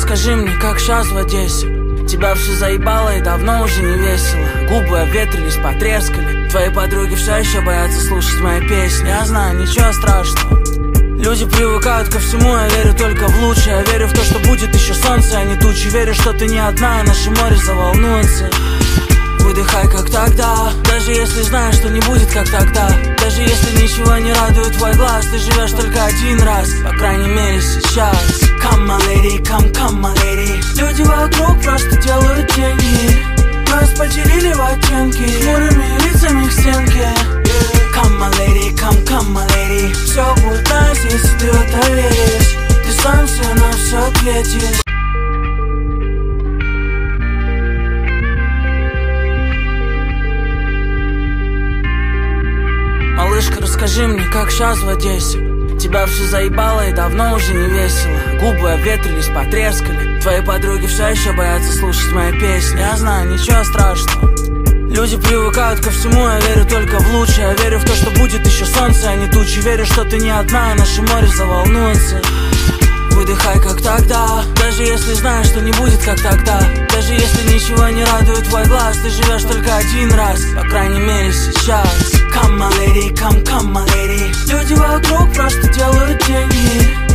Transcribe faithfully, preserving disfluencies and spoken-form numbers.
расскажи мне, как сейчас в Одессе? Тебя все заебало и давно уже не весело. Губы обветрились, потрескали. Твои подруги все еще боятся слушать мои песни. Я знаю, ничего страшного. Люди привыкают ко всему, я верю только в лучшее. Я верю в то, что будет еще солнце, а не тучи. Верю, что ты не одна, и наше море заволнуется. Выдыхай, как тогда, даже если знаешь, что не будет, как тогда. Даже если ничего не радует твой глаз, ты живешь только один раз, по крайней мере сейчас. Come my lady, come, come my lady. Люди вокруг просто делают деньги. Нас поделили в оттенки, хмурыми лицами к стенке. Come my lady, come, come my lady. Все будет nice, если ты в это веришь. Ты сам все на все ответишь. Малышка, расскажи мне, как сейчас в Одессе? Тебя все заебало и давно уже не весело. Губы обветрились, потрескали. Твои подруги все еще боятся слушать мои песни. Я знаю, ничего страшного. Люди привыкают ко всему, я верю только в лучшее. Я верю в то, что будет еще солнце, а не тучи. Верю, что ты не одна, и наше море заволнуется. Выдыхай, как тогда, даже если знаешь, что не будет, как тогда. Даже если ничего не радует твой глаз, ты живешь только один раз, по крайней мере сейчас. Come my lady, come, come my lady. Люди вокруг просто делают деньги.